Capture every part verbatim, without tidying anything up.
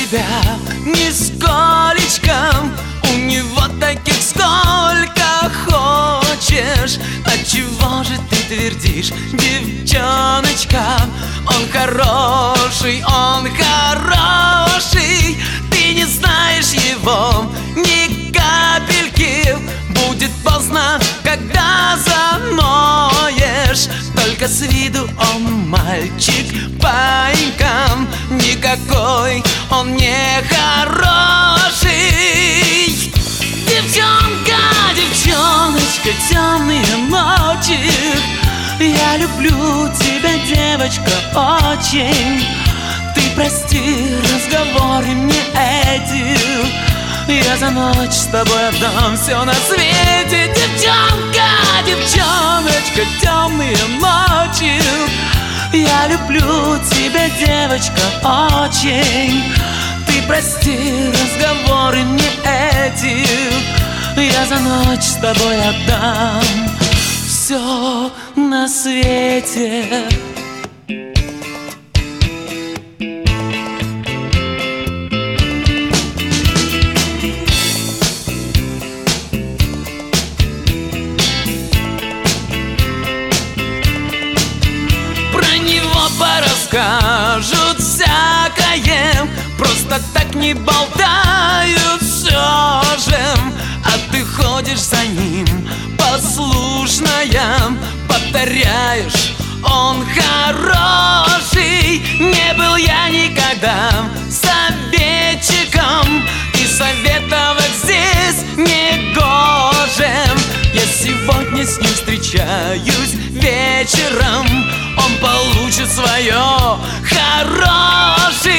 тебя нисколечко. У него таких сколько хочешь. Отчего же ты твердишь, девчоночка? Он хороший, он хороший. Ты не знаешь его ни капельки. Будет поздно, когда заноешь. Только с виду он мальчик, паинька. Никакой он не хороший. Девчонка, девчоночка, темные ночи. Я люблю тебя, девочка, очень. Ты прости разговоры мне эти. Я за ночь с тобой отдам все на свете. Девчонка, девчоночка, темные ночи. Я люблю тебя, девочка, очень. Ты прости разговоры мне эти. Я за ночь с тобой отдам все на свете. Порасскажут всякое, просто так не болтают все же. А ты ходишь за ним, послушная, повторяешь, он хороший. Не был я никогда советчиком, и советовать здесь не гоже. Я сегодня с ним встречаюсь вечером. Он получит свое хороших.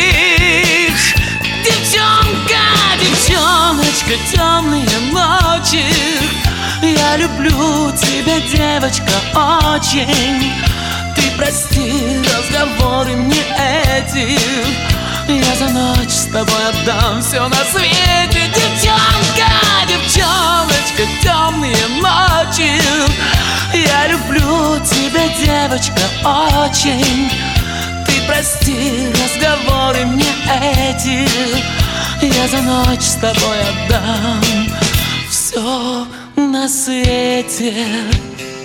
Девчонка, девчоночка, темные ночи. Я люблю тебя, девочка, очень. Ты прости разговоры мне эти. Я за ночь с тобой отдам все на свете. Девчонка, девчоночка, темные ночи. Я люблю тебя, девочка, очень. Ты прости разговоры мне эти. Я за ночь с тобой отдам все на свете.